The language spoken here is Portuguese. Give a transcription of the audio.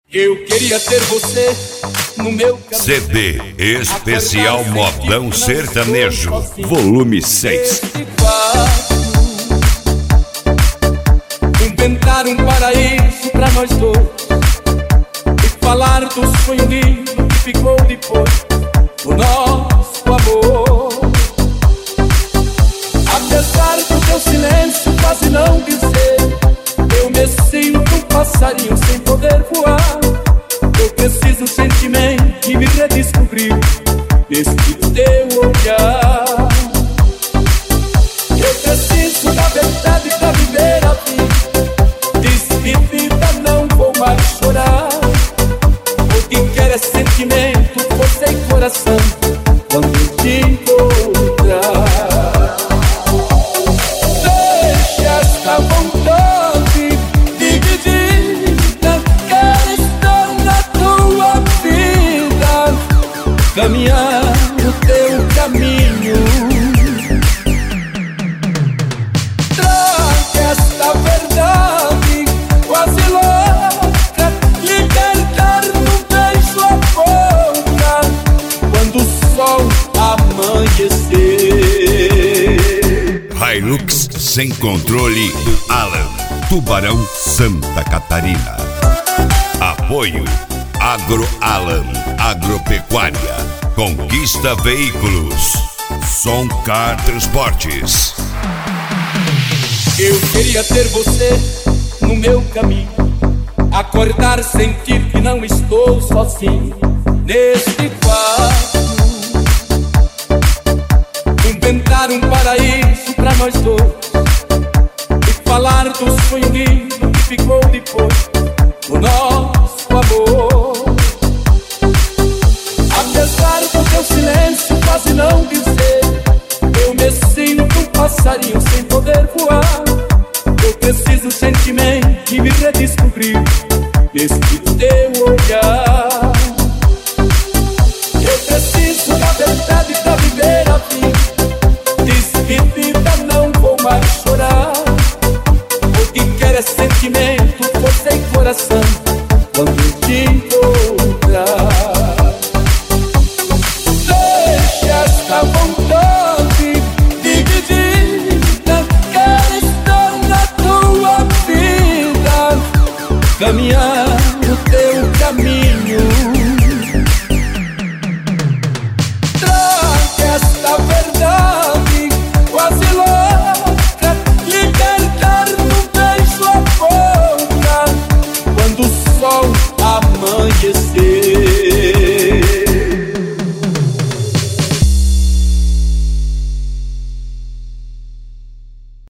Eu queria ter você no meu caminho. CD especial Modão Sertanejo, volume 6. Inventar um paraíso pra nós dois e falar do sonho lindo que ficou depois do nosso amor. Apesar do teu silêncio quase não dizer, eu me sinto um passarinho sem poder voar. Eu preciso sentimento e me redescobrir nesse teu olhar. Eu preciso da verdade pra viver a vida. Despedida, não vou mais chorar. O que quero é sentimento, força e coração quando eu te encontrar. Deixa esta vontade dividida, quero estar na tua vida, caminhar no teu caminho. Traga esta verdade quase louca, libertar no beijo a boca quando o sol amanhecer. Hilux sem controle do Alan, Tubarão, Santa Catarina. Apoio AgroAlan, Agropecuária, Conquista Veículos, Soncar Transportes. Eu queria ter você no meu caminho, acordar, sentir que não estou sozinho neste quarto. Inventar um paraíso pra nós dois e falar do sonho lindo que ficou depois do nosso amor. Apesar do teu silêncio quase não dizer, eu me sinto um passarinho sem poder voar. Eu preciso sentimento e me redescobrir nesse teu olhar. Eu preciso da verdade pra viver a vida. Despedida, não vou mais chorar. O que quero é sentimento, força e coração quando eu te encontrar. Deixa esta vontade dividida, quero estar na tua vida, caminhar no teu caminho. Traga esta verdade quase louca, libertar no beijo a boca quando o sol amanhecer.